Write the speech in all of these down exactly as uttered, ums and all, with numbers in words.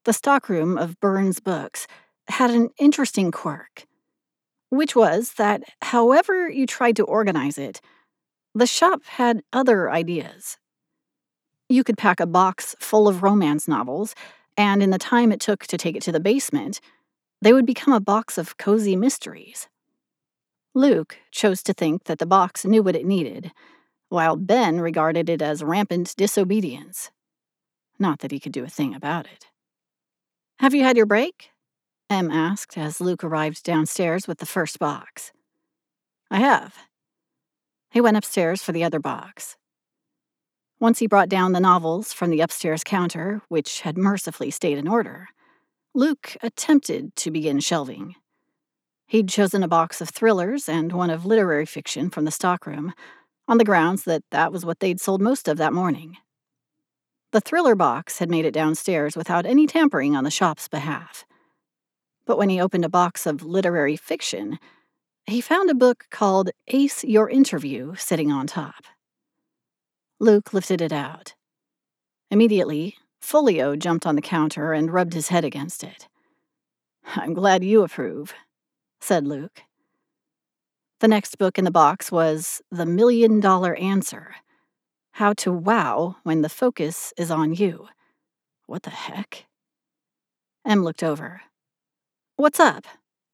The stockroom of Burns Books had an interesting quirk, which was that however you tried to organize it, the shop had other ideas. You could pack a box full of romance novels, and in the time it took to take it to the basement, they would become a box of cozy mysteries. Luke chose to think that the box knew what it needed, while Ben regarded it as rampant disobedience. Not that he could do a thing about it. "Have you had your break?" Em asked as Luke arrived downstairs with the first box. "I have." He went upstairs for the other box. Once he brought down the novels from the upstairs counter, which had mercifully stayed in order, Luke attempted to begin shelving. He'd chosen a box of thrillers and one of literary fiction from the stockroom, on the grounds that that was what they'd sold most of that morning. The thriller box had made it downstairs without any tampering on the shop's behalf. But when he opened a box of literary fiction, he found a book called Ace Your Interview sitting on top. Luke lifted it out. Immediately, Folio jumped on the counter and rubbed his head against it. "I'm glad you approve," said Luke. The next book in the box was The Million Dollar Answer: How to Wow When the Focus is on You. What the heck? Em looked over. "What's up?"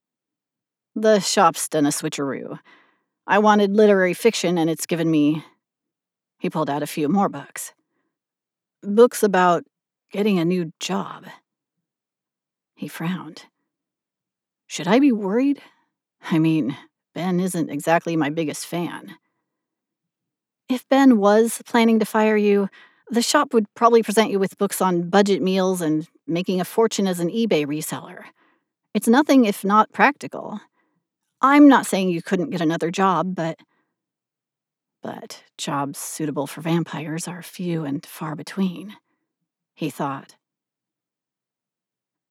"The shop's done a switcheroo. I wanted literary fiction and it's given me..." He pulled out a few more books. "Books about getting a new job." He frowned. "Should I be worried? I mean, Ben isn't exactly my biggest fan." "If Ben was planning to fire you, the shop would probably present you with books on budget meals and making a fortune as an eBay reseller. It's nothing if not practical. I'm not saying you couldn't get another job, but... But jobs suitable for vampires are few and far between," he thought.